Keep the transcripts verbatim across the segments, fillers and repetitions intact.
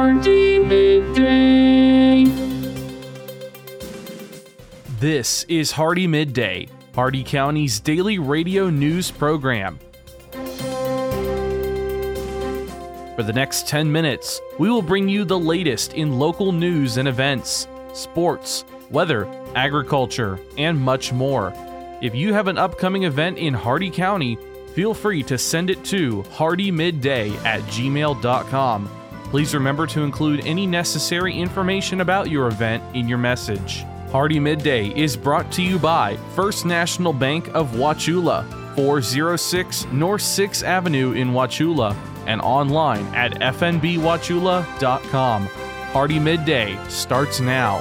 Hardee Midday. This is Hardee Midday, Hardee County's daily radio news program. For the next ten minutes, we will bring you the latest in local news and events, sports, weather, agriculture, and much more. If you have an upcoming event in Hardee County, feel free to send it to hardee midday at gmail dot com. Please remember to include any necessary information about your event in your message. Hardee Midday is brought to you by First National Bank of Wauchula, four oh six North sixth Avenue in Wauchula, and online at f n b wauchula dot com. Hardee Midday starts now.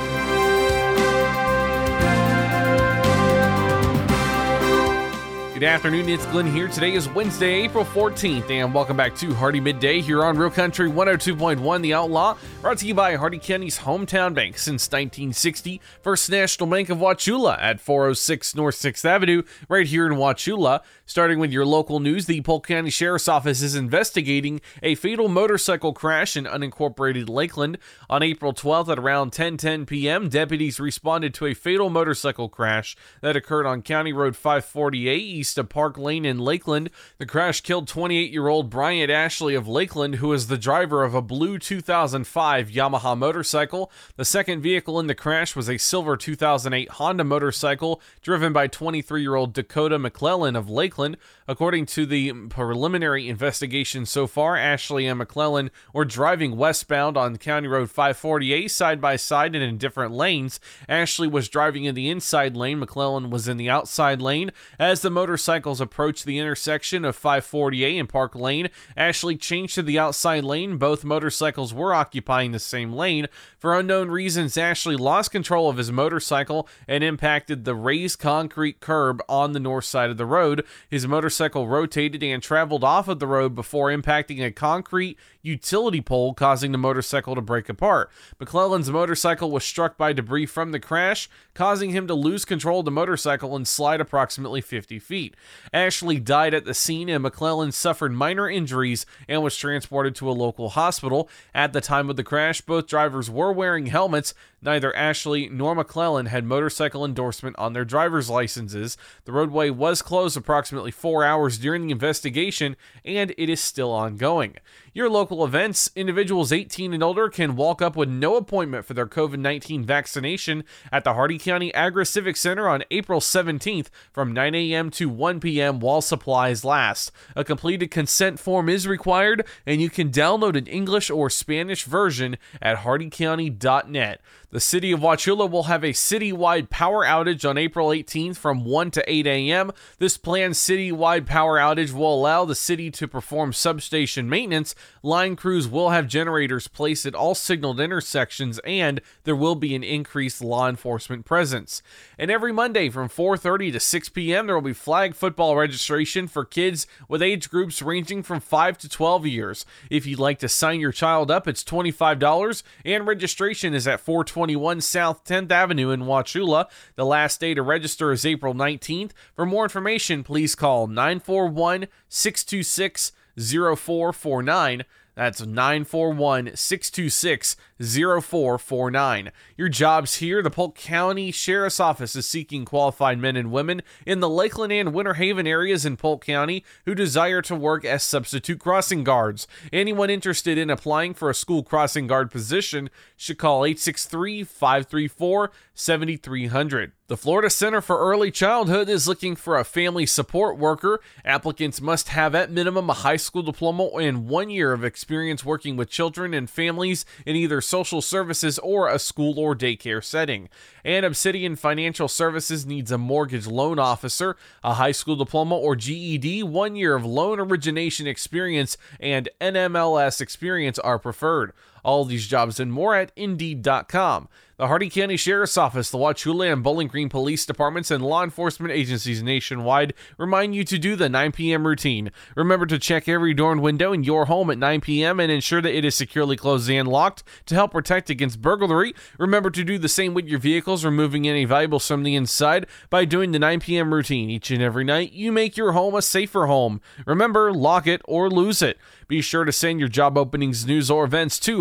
Good afternoon, it's Glenn here. Today is Wednesday, April fourteenth, and welcome back to Hardee Midday here on Real Country one oh two point one The Outlaw, brought to you by Hardee County's hometown bank since nineteen sixty, First National Bank of Wauchula at four oh six North sixth Avenue, right here in Wauchula. Starting with your local news, the Polk County Sheriff's Office is investigating a fatal motorcycle crash in unincorporated Lakeland. On April twelfth at around ten ten p.m., deputies responded to a fatal motorcycle crash that occurred on County Road five forty-eight east of Park Lane in Lakeland. The crash killed twenty-eight-year-old Bryant Ashley of Lakeland, who is the driver of a blue two thousand five Yamaha motorcycle. The second vehicle in the crash was a silver two thousand eight Honda motorcycle driven by twenty-three-year-old Dakota McClellan of Lakeland. According to the preliminary investigation so far, Ashley and McClellan were driving westbound on County Road five forty-eight side by side and in different lanes. Ashley was driving in the inside lane, McClellan was in the outside lane. As the motorcycles approached the intersection of five forty-eight and Park Lane, Ashley changed to the outside lane. Both motorcycles were occupying the same lane. For unknown reasons, Ashley lost control of his motorcycle and impacted the raised concrete curb on the north side of the road. His motorcycle rotated and traveled off of the road before impacting a concrete utility pole, causing the motorcycle to break apart. McClellan's motorcycle was struck by debris from the crash, causing him to lose control of the motorcycle and slide approximately fifty feet. Ashley died at the scene, and McClellan suffered minor injuries and was transported to a local hospital. At the time of the crash, both drivers were wearing helmets. Neither Ashley nor McClellan had motorcycle endorsement on their driver's licenses. The roadway was closed approximately four hours during the investigation, and it is still ongoing. Your local events: individuals eighteen and older can walk up with no appointment for their covid nineteen vaccination at the Hardee County Agri-Civic Center on April seventeenth from nine a.m. to one p.m. while supplies last. A completed consent form is required, and you can download an English or Spanish version at hardee county dot net. The city of Wauchula will have a citywide power outage on April eighteenth from one to eight a.m. This planned citywide power outage will allow the city to perform substation maintenance. Line crews will have generators placed at all signaled intersections, and there will be an increased law enforcement presence. And every Monday from four thirty to six p.m. there will be flag football registration for kids with age groups ranging from five to twelve years. If you'd like to sign your child up, it's twenty-five dollars, and registration is at four twenty-one South tenth Avenue in Wauchula. The last day to register is April nineteenth. For more information, please call nine four one, six two six, zero four four nine. That's nine four one, six two six, zero four four nine. Your jobs here: the Polk County Sheriff's Office is seeking qualified men and women in the Lakeland and Winter Haven areas in Polk County who desire to work as substitute crossing guards. Anyone interested in applying for a school crossing guard position should call eight six three, five three four, seven three zero zero. The Florida Center for Early Childhood is looking for a family support worker. Applicants must have at minimum a high school diploma and one year of experience working with children and families in either social services or a school or daycare setting. And Obsidian Financial Services needs a mortgage loan officer. A high school diploma or G E D, one year of loan origination experience, and N M L S experience are preferred. All these jobs and more at indeed dot com. The Hardee County Sheriff's Office, the Wauchula and Bowling Green Police Departments, and law enforcement agencies nationwide remind you to do the nine p.m. routine. Remember to check every door and window in your home at nine p.m. and ensure that it is securely closed and locked to help protect against burglary. Remember to do the same with your vehicles, removing any valuables from the inside by doing the nine p.m. routine. Each and every night, you make your home a safer home. Remember, lock it or lose it. Be sure to send your job openings, news, or events to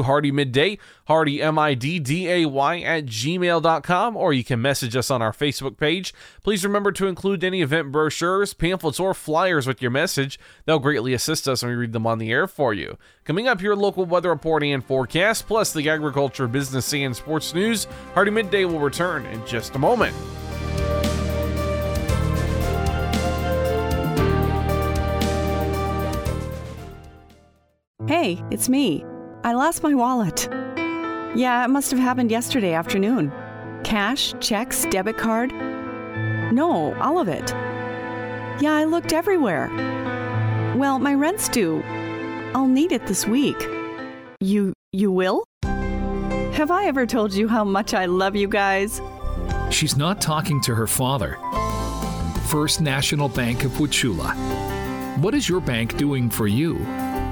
Hardy Midday, Hardy M I D D A Y at gmail dot com, or you can message us on our Facebook page. Please remember to include any event brochures, pamphlets, or flyers with your message. They'll greatly assist us when we read them on the air for you. Coming up, your local weather report and forecast, plus the agriculture, business, and sports news. Hardy Midday will return in just a moment. Hey, it's me. I lost my wallet. Yeah, it must have happened yesterday afternoon. Cash, checks, debit card. No, all of it. Yeah, I looked everywhere. Well, my rent's due. I'll need it this week. You, you will? Have I ever told you how much I love you guys? She's not talking to her father. First National Bank of Wauchula. What is your bank doing for you?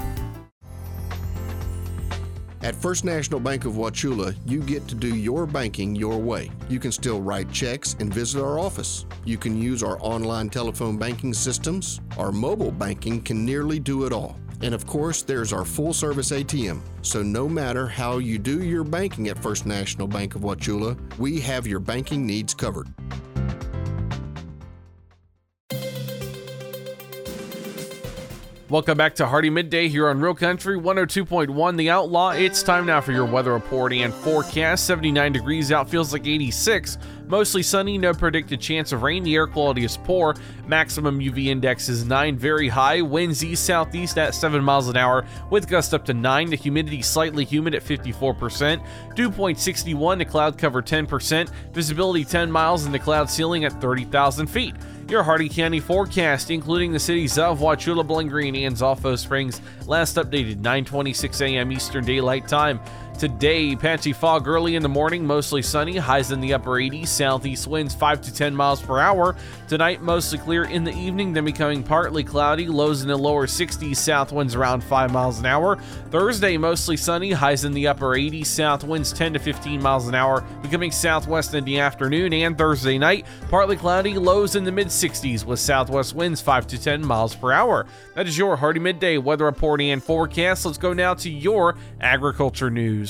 At First National Bank of Wauchula, you get to do your banking your way. You can still write checks and visit our office. You can use our online telephone banking systems. Our mobile banking can nearly do it all. And of course, there's our full-service A T M. So no matter how you do your banking at First National Bank of Wauchula, we have your banking needs covered. Welcome back to Hardy Midday here on Real Country one oh two point one The Outlaw. It's time now for your weather report and forecast. seventy-nine degrees out, feels like eighty-six. Mostly sunny, no predicted chance of rain. The air quality is poor. Maximum U V index is nine, very high. Winds east southeast at seven miles an hour with gusts up to nine. The humidity slightly humid at fifty-four percent. Dew point sixty-one, the cloud cover ten percent. Visibility ten miles and the cloud ceiling at thirty thousand feet. Your Hardy County forecast, including the cities of Wauchula, Bowling Green, and Zolfo Springs, last updated nine twenty-six a.m. Eastern Daylight Time. Today, patchy fog early in the morning, mostly sunny, highs in the upper eighties, southeast winds five to ten miles per hour. Tonight, mostly clear in the evening, then becoming partly cloudy, lows in the lower sixties, south winds around five miles an hour. Thursday, mostly sunny, highs in the upper eighties, south winds ten to fifteen miles an hour, becoming southwest in the afternoon. And Thursday night, partly cloudy, lows in the mid sixties with southwest winds five to ten miles per hour. That is your Hardy Midday weather report and forecast. Let's go now to your agriculture news.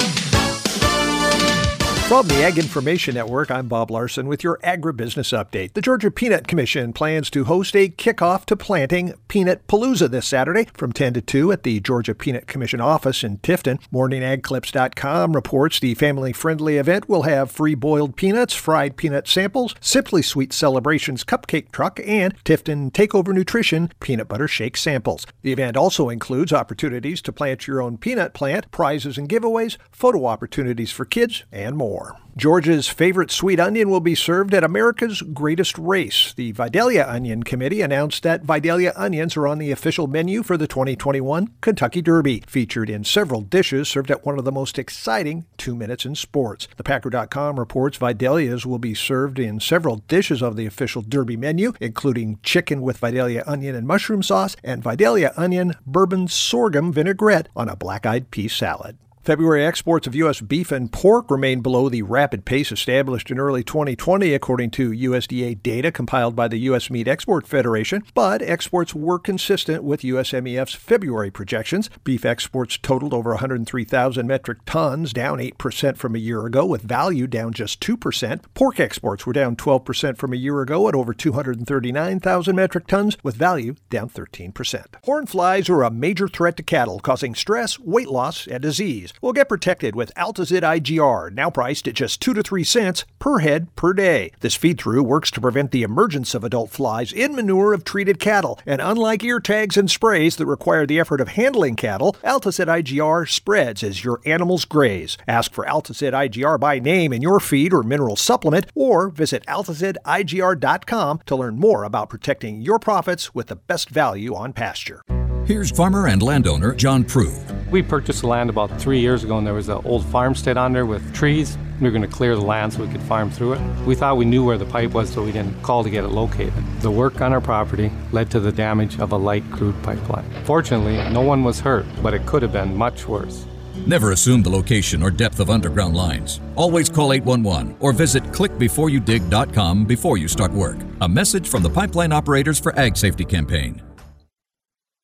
From the Ag Information Network, I'm Bob Larson with your agribusiness update. The Georgia Peanut Commission plans to host a kickoff to planting Peanut Palooza this Saturday from ten to two at the Georgia Peanut Commission office in Tifton. morning ag clips dot com reports the family-friendly event will have free boiled peanuts, fried peanut samples, Simply Sweet Celebrations cupcake truck, and Tifton Takeover Nutrition peanut butter shake samples. The event also includes opportunities to plant your own peanut plant, prizes and giveaways, photo opportunities for kids, and more. Georgia's favorite sweet onion will be served at America's Greatest Race. The Vidalia Onion Committee announced that Vidalia onions are on the official menu for the twenty twenty-one Kentucky Derby, featured in several dishes served at one of the most exciting two minutes in sports. The Packer dot com reports Vidalias will be served in several dishes of the official Derby menu, including chicken with Vidalia onion and mushroom sauce and Vidalia onion bourbon sorghum vinaigrette on a black-eyed pea salad. February exports of U S beef and pork remain below the rapid pace established in early twenty twenty, according to U S D A data compiled by the U S Meat Export Federation, but exports were consistent with U S M E F's February projections. Beef exports totaled over one hundred three thousand metric tons, down eight percent from a year ago, with value down just two percent. Pork exports were down twelve percent from a year ago at over two hundred thirty-nine thousand metric tons, with value down thirteen percent. Horn flies are a major threat to cattle, causing stress, weight loss, and disease. We'll get protected with Altazid I G R, now priced at just two to three cents per head per day. This feed-through works to prevent the emergence of adult flies in manure of treated cattle, and unlike ear tags and sprays that require the effort of handling cattle, Altazid I G R spreads as your animals graze. Ask for Altazid I G R by name in your feed or mineral supplement, or visit altazid I G R dot com to learn more about protecting your profits with the best value on pasture. Here's farmer and landowner John Prue. We purchased the land about three years ago, and there was an old farmstead on there with trees. We were going to clear the land so we could farm through it. We thought we knew where the pipe was, so we didn't call to get it located. The work on our property led to the damage of a light crude pipeline. Fortunately, no one was hurt, but it could have been much worse. Never assume the location or depth of underground lines. Always call eight one one or visit click before you dig dot com before you start work. A message from the Pipeline Operators for Ag Safety campaign.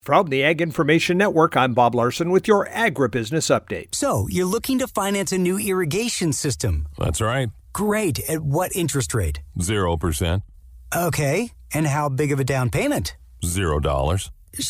From the Ag Information Network, I'm Bob Larson with your agribusiness update. So, you're looking to finance a new irrigation system? That's right. Great. At what interest rate? Zero percent. Okay. And how big of a down payment? Zero dollars.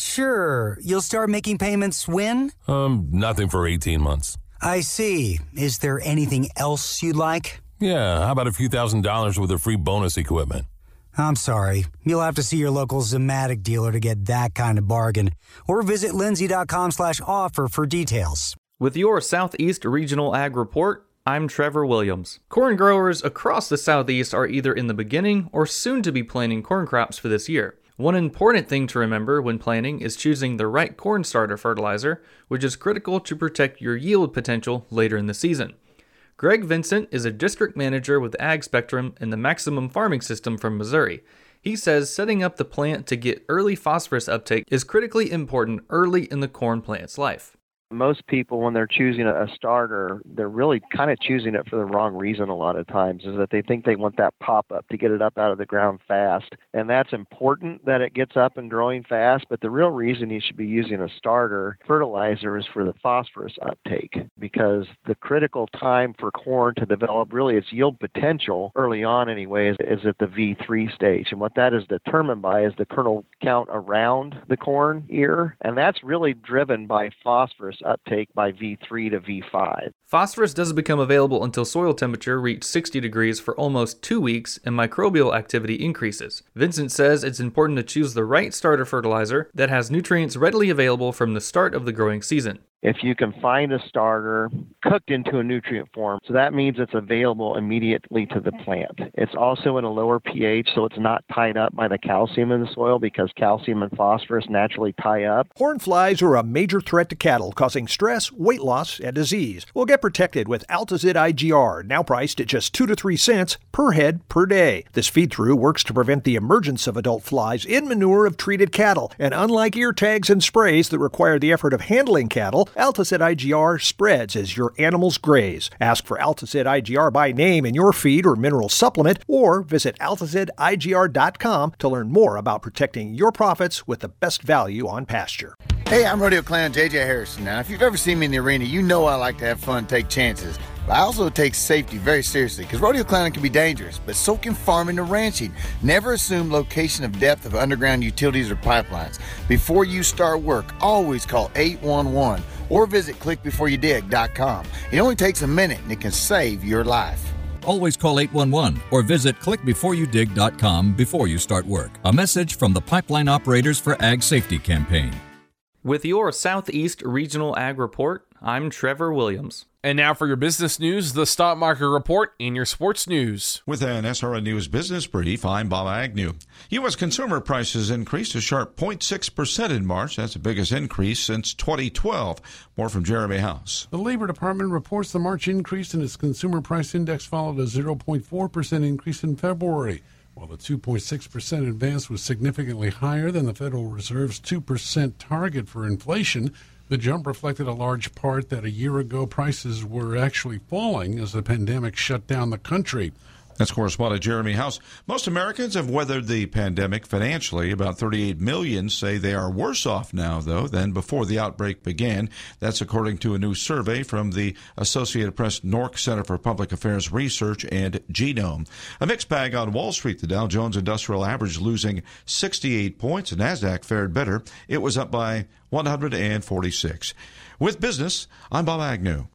Sure. You'll start making payments when? Um, nothing for eighteen months. I see. Is there anything else you'd like? Yeah, how about a few thousand dollars with a free bonus equipment? I'm sorry. You'll have to see your local Zematic dealer to get that kind of bargain. Or visit lindsay.com slash offer for details. With your Southeast Regional Ag Report, I'm Trevor Williams. Corn growers across the Southeast are either in the beginning or soon to be planting corn crops for this year. One important thing to remember when planting is choosing the right corn starter fertilizer, which is critical to protect your yield potential later in the season. Greg Vincent is a district manager with Ag Spectrum and the Maximum Farming System from Missouri. He says setting up the plant to get early phosphorus uptake is critically important early in the corn plant's life. Most people, when they're choosing a starter, they're really kind of choosing it for the wrong reason a lot of times, is that they think they want that pop-up to get it up out of the ground fast. And that's important that it gets up and growing fast, but the real reason you should be using a starter fertilizer is for the phosphorus uptake, because the critical time for corn to develop really its yield potential early on anyway is, is at the V three stage. And what that is determined by is the kernel count around the corn ear, and that's really driven by phosphorus uptake by V three to V five. Phosphorus doesn't become available until soil temperature reaches sixty degrees for almost two weeks and microbial activity increases. Vincent says it's important to choose the right starter fertilizer that has nutrients readily available from the start of the growing season. If you can find a starter cooked into a nutrient form, so that means it's available immediately to the plant. It's also in a lower pH, so it's not tied up by the calcium in the soil, because calcium and phosphorus naturally tie up. Horn flies are a major threat to cattle, causing stress, weight loss, and disease. We'll get protected with Altazid I G R, now priced at just two to three cents per head per day. This feed-through works to prevent the emergence of adult flies in manure of treated cattle, and unlike ear tags and sprays that require the effort of handling cattle, Altazid I G R spreads as your animals graze. Ask for Altazid I G R by name in your feed or mineral supplement, or visit altazid I G R dot com to learn more about protecting your profits with the best value on pasture. Hey, I'm Rodeo Clown J J Harrison. Now, if you've ever seen me in the arena, you know I like to have fun and take chances. But I also take safety very seriously, because rodeo clowning can be dangerous, but so can farming and ranching. Never assume location of depth of underground utilities or pipelines. Before you start work, always call eight one one or visit click before you dig dot com. It only takes a minute and it can save your life. Always call eight one one or visit click before you dig dot com before you start work. A message from the Pipeline Operators for Ag Safety campaign. With your Southeast Regional Ag Report, I'm Trevor Williams. And now for your business news, the stock market report, and your sports news. With an S R N News Business Brief, I'm Bob Agnew. U S consumer prices increased a sharp zero point six percent in March. That's the biggest increase since twenty twelve. More from Jeremy House. The Labor Department reports the March increase in its consumer price index followed a zero point four percent increase in February. While the two point six percent advance was significantly higher than the Federal Reserve's two percent target for inflation, the jump reflected a large part that a year ago prices were actually falling as the pandemic shut down the country. That's correspondent Jeremy House. Most Americans have weathered the pandemic financially. About thirty-eight million say they are worse off now, though, than before the outbreak began. That's according to a new survey from the Associated Press N O R C Center for Public Affairs Research and Genome. A mixed bag on Wall Street. The Dow Jones Industrial Average losing sixty-eight points. The NASDAQ fared better. It was up by one hundred forty-six. With business, I'm Bob Agnew.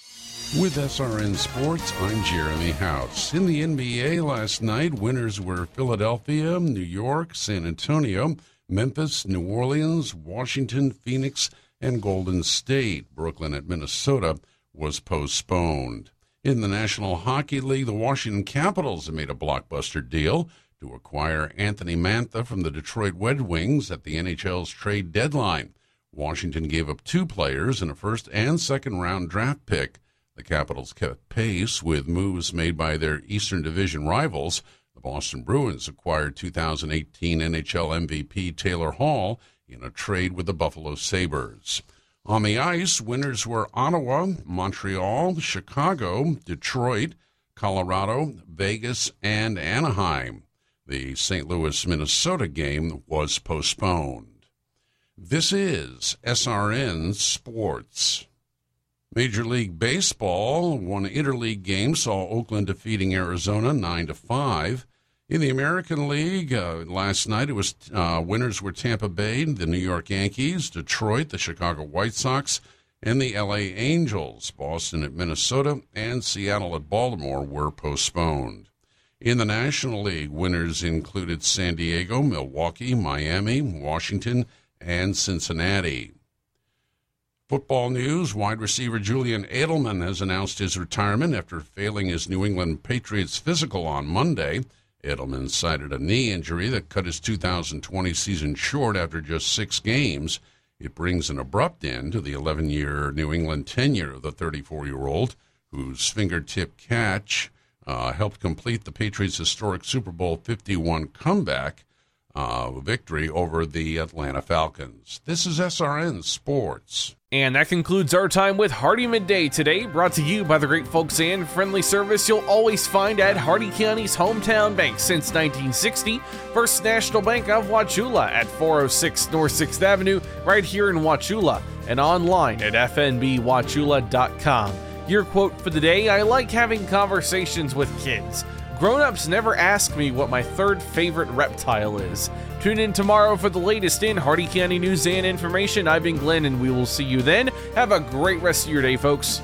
With S R N Sports, I'm Jeremy House. In the N B A last night, winners were Philadelphia, New York, San Antonio, Memphis, New Orleans, Washington, Phoenix, and Golden State. Brooklyn at Minnesota was postponed. In the National Hockey League, the Washington Capitals have made a blockbuster deal to acquire Anthony Mantha from the Detroit Red Wings at the N H L's trade deadline. Washington gave up two players and a first and second round draft pick. The Capitals kept pace with moves made by their Eastern Division rivals. The Boston Bruins acquired two thousand eighteen N H L M V P Taylor Hall in a trade with the Buffalo Sabres. On the ice, winners were Ottawa, Montreal, Chicago, Detroit, Colorado, Vegas, and Anaheim. The Saint Louis-Minnesota game was postponed. This is S R N Sports. Major League Baseball, one interleague game saw Oakland defeating Arizona nine to five. In the American League, uh, last night it was uh, winners were Tampa Bay, the New York Yankees, Detroit, the Chicago White Sox, and the L A Angels. Boston at Minnesota and Seattle at Baltimore were postponed. In the National League, winners included San Diego, Milwaukee, Miami, Washington, and Cincinnati. Football news, wide receiver Julian Edelman has announced his retirement after failing his New England Patriots physical on Monday. Edelman cited a knee injury that cut his two thousand twenty season short after just six games. It brings an abrupt end to the eleven-year New England tenure of the thirty-four-year-old, whose fingertip catch uh, helped complete the Patriots' historic Super Bowl fifty-one comeback uh, victory over the Atlanta Falcons. This is S R N Sports. And that concludes our time with Hardee Midday today, brought to you by the great folks and friendly service you'll always find at Hardee County's hometown bank since nineteen sixty, First National Bank of Wauchula at four oh six North sixth Avenue, right here in Wauchula, and online at f n b wauchula dot com. Your quote for the day: I like having conversations with kids. Grown-ups never ask me what my third favorite reptile is. Tune in tomorrow for the latest in Hardee County news and information. I've been Glenn, and we will see you then. Have a great rest of your day, folks.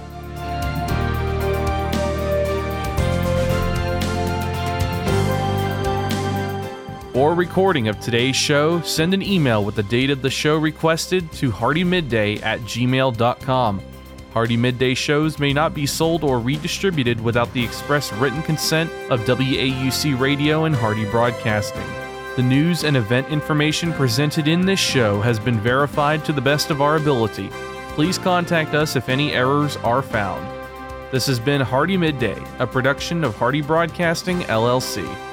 For a recording of today's show, send an email with the date of the show requested to hardymidday at gmail dot com. Hardee Midday shows may not be sold or redistributed without the express written consent of W A U C Radio and Hardee Broadcasting. The news and event information presented in this show has been verified to the best of our ability. Please contact us if any errors are found. This has been Hardee Midday, a production of Hardee Broadcasting, L L C.